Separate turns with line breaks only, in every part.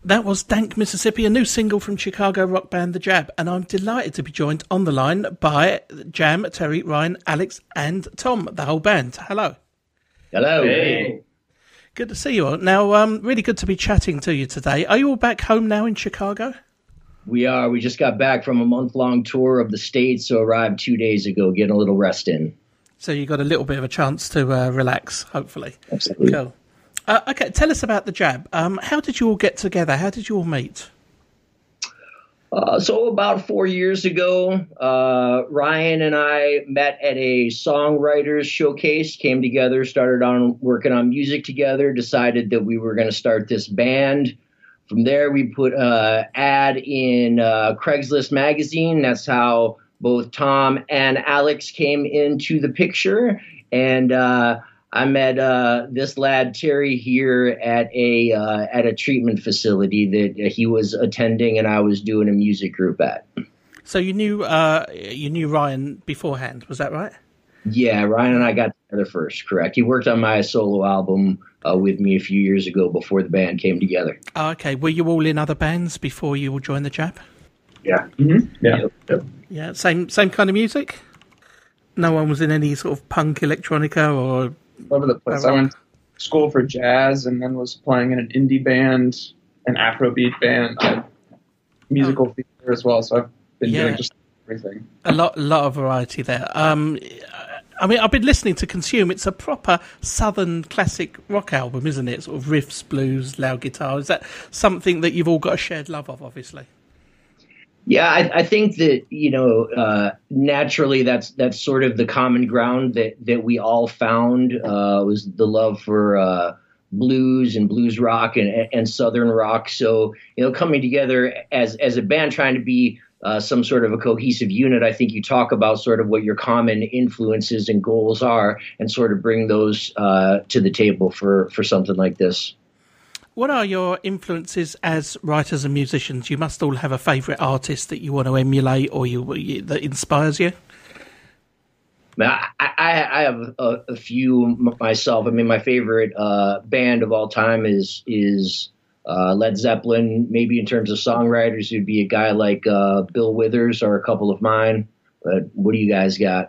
That was Dank, Mississippi, a new single from Chicago rock band The Jab, and I'm delighted to be joined on the line by Jam, Terry, Ryan, Alex and Tom, the whole band. Hello.
Hello.
Hey.
Good to see you all. Now, really good to be chatting to you today. Are you all back home now in Chicago?
We are. We just got back from a month-long tour of the States, so arrived 2 days ago, getting a little rest in.
So you got a little bit of a chance to relax, hopefully.
Absolutely.
Cool. Okay, tell us about The Jab. How did you all get together? How did you all meet?
So about 4 years ago, Ryan and I met at a songwriters showcase, came together, started on working on music together, decided that we were going to start this band. From there, we put an ad in Craigslist magazine. That's how both Tom and Alex came into the picture. And I met this lad Terry here at a treatment facility that he was attending, and I was doing a music group at.
So you knew Ryan beforehand, was that right?
Yeah, Ryan and I got together first. Correct. He worked on my solo album with me a few years ago before the band came together.
Oh, okay. Were you all in other bands before you all joined The Jab?
Yeah. Mm-hmm. Yeah. Yep.
Yeah. Same kind of music. No one was in any sort of punk, electronica, or
Over the place. I went to school for jazz and then was playing in an indie band, an Afrobeat band, musical theater as well. So I've been doing just everything.
A lot of variety there. I mean, I've been listening to Consume. It's a proper Southern classic rock album, isn't it? Sort of riffs, blues, loud guitar. Is that something that you've all got a shared love of, obviously?
Yeah, I think that, naturally that's sort of the common ground that we all found was the love for blues and blues rock and Southern rock. So, coming together as a band trying to be some sort of a cohesive unit, I think you talk about sort of what your common influences and goals are and sort of bring those to the table for something like this.
What are your influences as writers and musicians? You must all have a favourite artist that you want to emulate or that inspires you.
I have a few myself. I mean, my favorite band of all time is Led Zeppelin. Maybe in terms of songwriters, it would be a guy like Bill Withers or a couple of mine. But what do you guys got?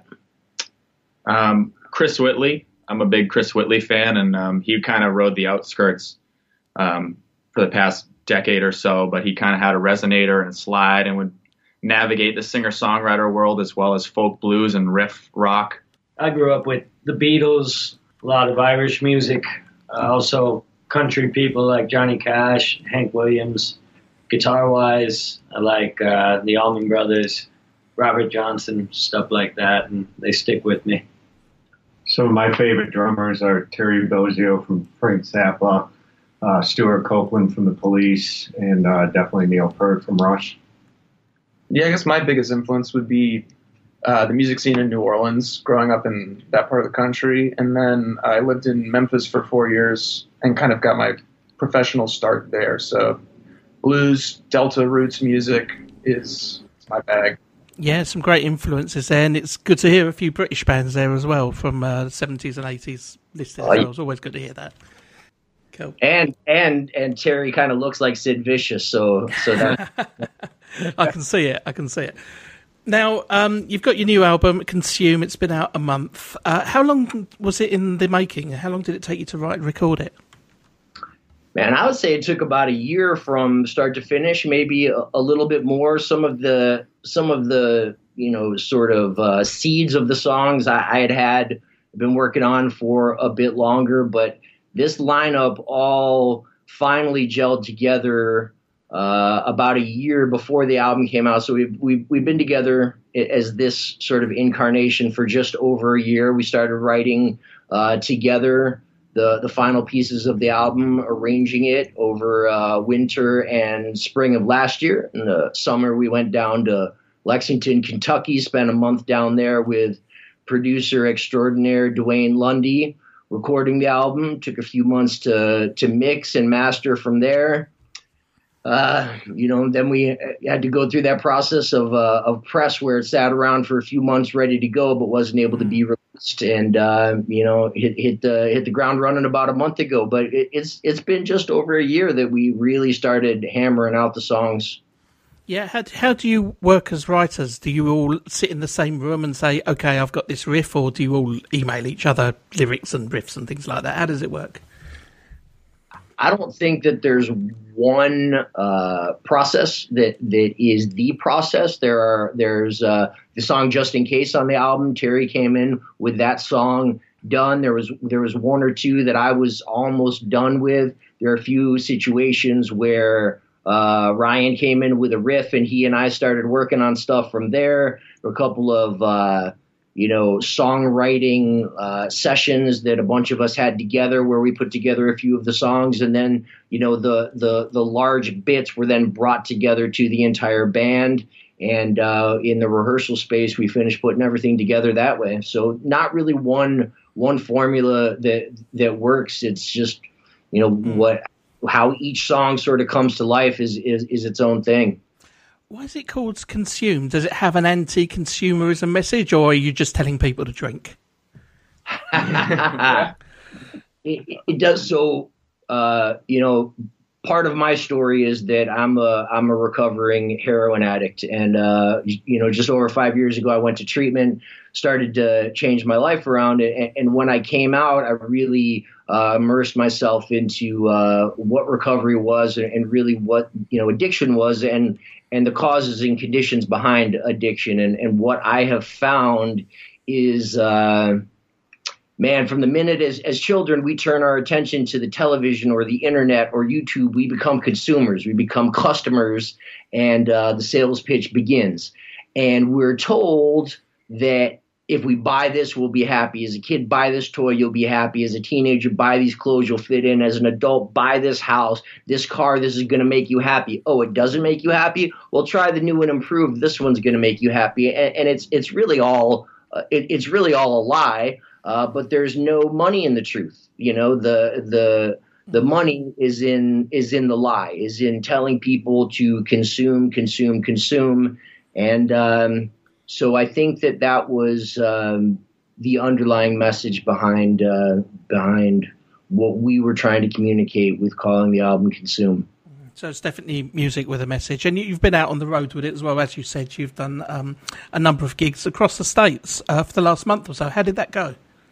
Chris Whitley. I'm a big Chris Whitley fan, and he kind of rode the outskirts for the past decade or so, but he kind of had a resonator and slide and would navigate the singer-songwriter world as well as folk blues and riff rock.
I grew up with the Beatles, a lot of Irish music, also country people like Johnny Cash, Hank Williams. Guitar-wise, I like the Allman Brothers, Robert Johnson, stuff like that, and they stick with me.
Some of my favorite drummers are Terry Bozzio from Frank Zappa, Stuart Copeland from The Police, and definitely Neil Peart from Rush.
Yeah, I guess my biggest influence would be the music scene in New Orleans, growing up in that part of the country. And then I lived in Memphis for 4 years and kind of got my professional start there. So blues, Delta roots music is my bag.
Yeah, some great influences there, and it's good to hear a few British bands there as well from the 70s and 80s listed as well. It's always good to hear that. Cool.
And Terry kind of looks like Sid Vicious, so that
I can see it. Now, you've got your new album, Consume. It's been out a month. How long was it in the making? How long did it take you to write and record it?
Man, I would say it took about a year from start to finish, maybe a little bit more. Some of the sort of seeds of the songs I had been working on for a bit longer, but this lineup all finally gelled together about a year before the album came out. So we've been together as this sort of incarnation for just over a year. We started writing together the final pieces of the album, arranging it over winter and spring of last year. In the summer, we went down to Lexington, Kentucky, spent a month down there with producer extraordinaire Dwayne Lundy, recording the album. Took a few months to mix and master from there. Then we had to go through that process of press where it sat around for a few months ready to go, but wasn't able to be released and hit the ground running about a month ago. But it's been just over a year that we really started hammering out the songs.
Yeah, how do you work as writers? Do you all sit in the same room and say, okay, I've got this riff, or do you all email each other lyrics and riffs and things like that? How does it work?
I don't think that there's one process that is the process. There's the song "Just in Case" on the album. Terry came in with that song done. There was one or two that I was almost done with. There are a few situations where Ryan came in with a riff, and he and I started working on stuff from there. There were a couple of songwriting sessions that a bunch of us had together, where we put together a few of the songs, and then the large bits were then brought together to the entire band. And in the rehearsal space, we finished putting everything together that way. So not really one formula that works. It's just how each song sort of comes to life is its own thing.
Why is it called Consume? Does it have an anti-consumerism message, or are you just telling people to drink?
It does. So, part of my story is that I'm a recovering heroin addict, and just over 5 years ago, I went to treatment, started to change my life around, and when I came out, I really immersed myself into what recovery was, and really what addiction was, and the causes and conditions behind addiction. And what I have found is, from the minute as children we turn our attention to the television or the internet or YouTube, we become consumers, we become customers, and the sales pitch begins. And we're told that if we buy this, we'll be happy. As a kid, buy this toy, you'll be happy. As a teenager, buy these clothes, you'll fit in. As an adult, buy this house, this car, this is going to make you happy. Oh, it doesn't make you happy? Well, try the new and improved. This one's going to make you happy. And it's really all a lie. But there's no money in the truth. The money is in the lie, is in telling people to consume. And so I think that was the underlying message behind what we were trying to communicate with calling the album Consume.
So it's definitely music with a message. And you've been out on the road with it as well. As you said, you've done a number of gigs across the States for the last month or so. How did that go?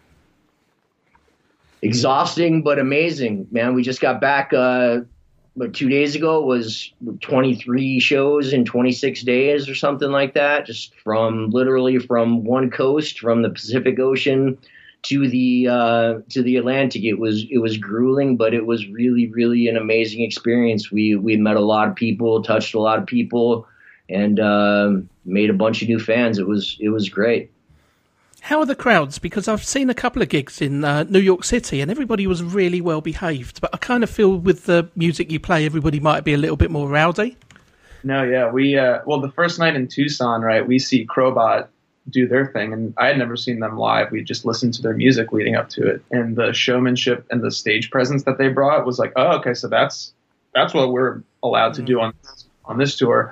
Exhausting, but amazing, man. We just got back 2 days ago. It was 23 shows in 26 days or something like that, just literally from one coast, from the Pacific Ocean to the Atlantic. It was grueling, but it was really, really an amazing experience. We met a lot of people, touched a lot of people, and made a bunch of new fans. It was great.
How are the crowds? Because I've seen a couple of gigs in New York City, and everybody was really well behaved. But I kind of feel with the music you play, everybody might be a little bit more rowdy.
No, yeah, we the first night in Tucson, right? We see Crowbot do their thing, and I had never seen them live. We just listened to their music leading up to it, and the showmanship and the stage presence that they brought was like, oh, okay, so that's what we're allowed to do on this tour.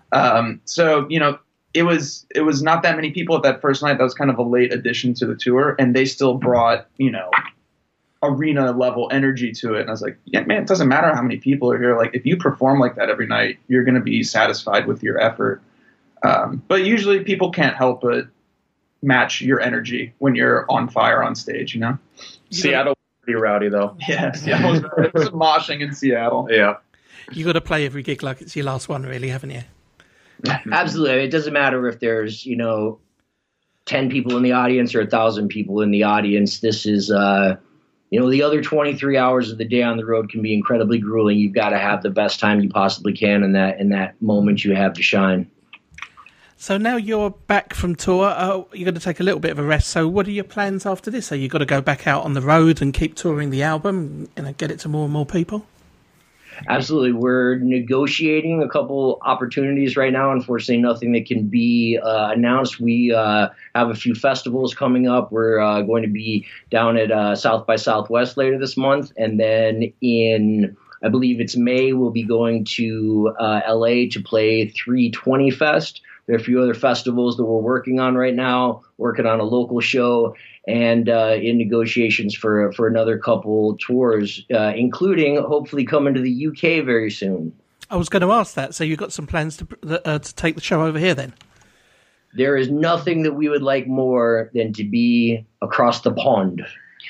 It was not that many people at that first night. That was kind of a late addition to the tour, and they still brought, arena level energy to it. And I was like, yeah, man, it doesn't matter how many people are here. Like, if you perform like that every night, you're going to be satisfied with your effort. But usually people can't help but match your energy when you're on fire on stage,
Seattle was pretty rowdy, though.
Yeah, Seattle was moshing in Seattle.
Yeah.
You got to play every gig like it's your last one, really, haven't you?
Absolutely. It doesn't matter if there's, 10 people in the audience or 1,000 people in the audience. This is, the other 23 hours of the day on the road can be incredibly grueling. You've got to have the best time you possibly can in that moment you have to shine.
So now you're back from tour. You're going to take a little bit of a rest. So what are your plans after this? Are you got to go back out on the road and keep touring the album and get it to more and more people?
Absolutely. We're negotiating a couple opportunities right now. Unfortunately, nothing that can be announced. We have a few festivals coming up. We're going to be down at South by Southwest later this month. And then in, I believe it's May, we'll be going to LA to play 320 Fest. There are a few other festivals that we're working on right now, working on a local show, and in negotiations for another couple tours, including hopefully coming to the UK very soon.
I was going to ask that. So you've got some plans to take the show over here then?
There is nothing that we would like more than to be across the pond.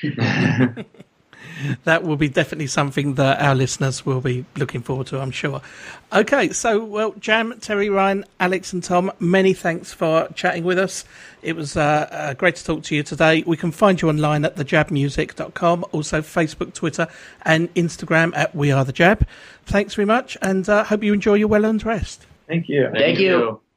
That will be definitely something that our listeners will be looking forward to, I'm sure. Okay, so, well, Jam, Terry, Ryan, Alex and Tom, many thanks for chatting with us. It was great to talk to you today. We can find you online at thejabmusic.com, also Facebook, Twitter and Instagram at We Are The Jab. Thanks very much, and hope you enjoy your well-earned rest.
Thank you.
Thank you.